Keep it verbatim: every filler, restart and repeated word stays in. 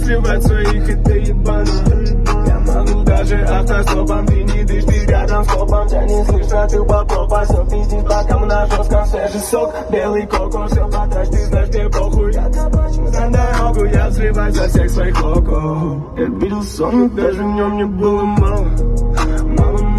сливать свои хиты ебаные. Я могу даже автостопом, ты не дышь, ты рядом с топом. Тебя не слышно, ты попробуй, все пиздить, пока мы на жестком. Свежий сок, белый кокос, все потащь, ты знаешь, тебе похуй. Я табачник на дорогу, я взрываю за всех своих локов. Я видел сон, даже в нем не было мало, мало.